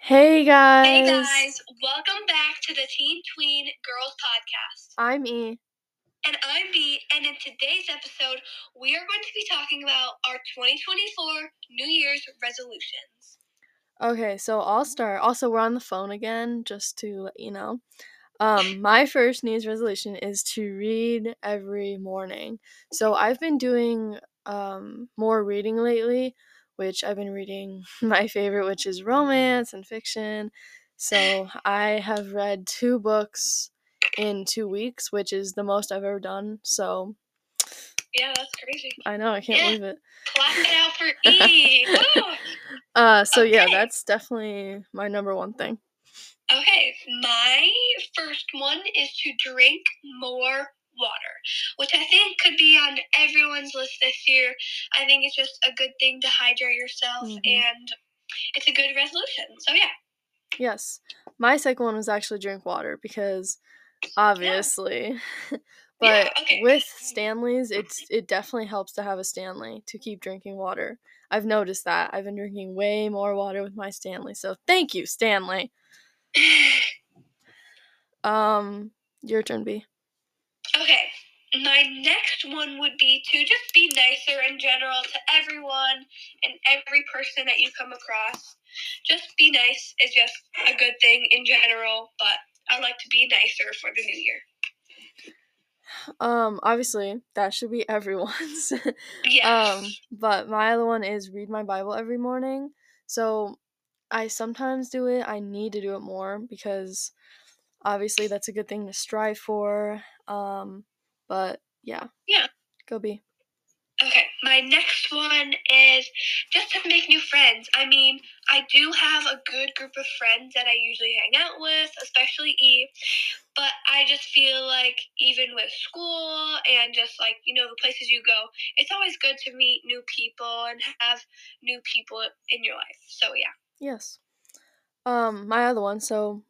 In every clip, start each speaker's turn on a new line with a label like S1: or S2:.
S1: Hey
S2: Hey
S1: guys,
S2: guys, welcome back to the Teen Tween Girls Podcast.
S1: I'm E.
S2: And I'm B, and in today's episode, we are going to be talking about our 2024 New Year's resolutions.
S1: Okay, so I'll start. Also, we're on the phone again, just to let you know. My first New Year's resolution is to read every morning. So I've been doing more reading lately, which I've been reading my favorite, which is romance and fiction. So I have read 2 books in 2 weeks, which is the most I've ever done. So
S2: Yeah, that's crazy.
S1: I know, I can't believe it.
S2: Clap it out for E.
S1: So yeah,
S2: Okay.
S1: that's definitely my number one thing.
S2: Okay, my first one is to drink more water, which I think could be on everyone's list this year. I think it's just a good thing to hydrate yourself, and it's a good resolution. So yeah.
S1: Yes. My second one was actually drink water because obviously. But
S2: Yeah, okay.
S1: with Stanley's, it definitely helps to have a Stanley to keep drinking water. I've noticed that. I've been drinking way more water with my Stanley. So thank you, Stanley. Your turn, B.
S2: Okay, my next one would be to just be nicer in general to everyone and every person that you come across. Just be nice is just a good thing in general, but I like to be nicer for the new year.
S1: Obviously that should be everyone's.
S2: Yes.
S1: But my other one is read my Bible every morning. So I sometimes do it. I need to do it more because obviously that's a good thing to strive for. But yeah.
S2: Yeah.
S1: Go B.
S2: Okay, my next one is just to make new friends. I mean, I do have a good group of friends that I usually hang out with, especially E. But I just feel like even with school and just like, the places you go, it's always good to meet new people and have new people in your life. So yeah.
S1: Yes. My other one. So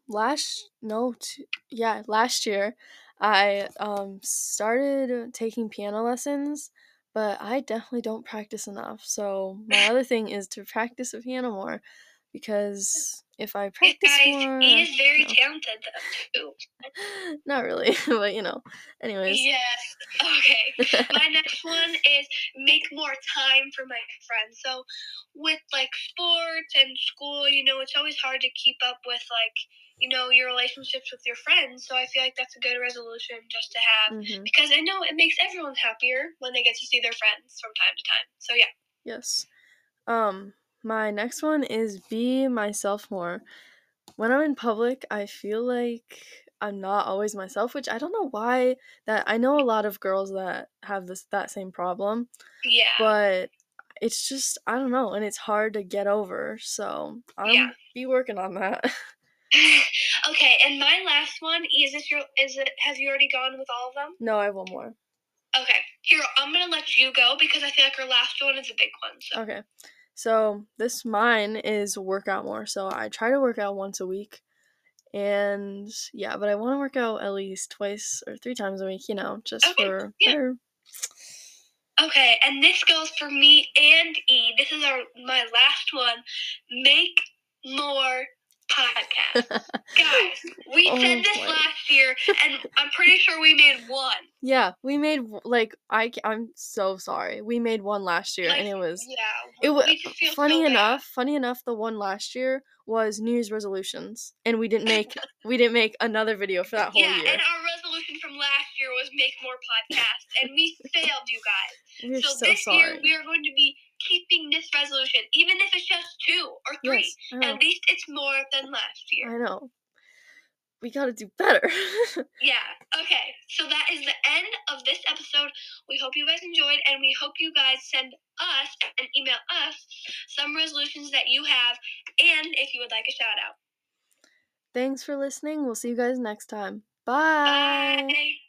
S1: last year, I started taking piano lessons, but I definitely don't practice enough. So my other thing is to practice the piano more, because if I practice
S2: Guys,
S1: more,
S2: he is very talented though too.
S1: not really, but anyways.
S2: Yes. Okay. My next one is make more time for my friends. So with like sports and school, it's always hard to keep up with like, your relationships with your friends. So I feel like that's a good resolution just to have because I know it makes everyone happier when they get to see their friends from time to time. So yeah.
S1: Yes. My next one is be myself more. When I'm in public, I feel like I'm not always myself, which I don't know why. That I know a lot of girls that have that same problem,
S2: Yeah.
S1: but it's just I don't know, and it's hard to get over. So
S2: Yeah.
S1: be working on that.
S2: Okay, and my last one have you already gone with all of them?
S1: No, I have one more.
S2: Okay, here, I'm gonna let you go because I feel like our last one is a big one. So.
S1: Okay. So mine is work out more. So I try to work out once a week. And yeah, but I want to work out at least 2 or 3 times a week, just
S2: Okay,
S1: for
S2: yeah.
S1: better.
S2: Okay, and this goes for me and E. This is my last one. Make more podcasts. Guys, we said this last year, and I'm pretty sure we made one.
S1: Yeah, we made I'm so sorry. We made one last year, and it was
S2: we just feel
S1: funny
S2: so
S1: enough. Funny enough, the one last year was New Year's resolutions, and we didn't make another video for that whole year.
S2: Yeah, and our resolution from last year was make more podcasts, and we failed, you guys.
S1: We're so
S2: this
S1: sorry.
S2: year we are going to be keeping this resolution, even if it's just 2 or 3.
S1: Yes,
S2: at least it's more than last year.
S1: I know. We gotta do better.
S2: Yeah. Okay. So that is the end of this episode. We hope you guys enjoyed, and we hope you guys send us and email us some resolutions that you have, and if you would like a shout out.
S1: Thanks for listening. We'll see you guys next time. Bye.
S2: Bye.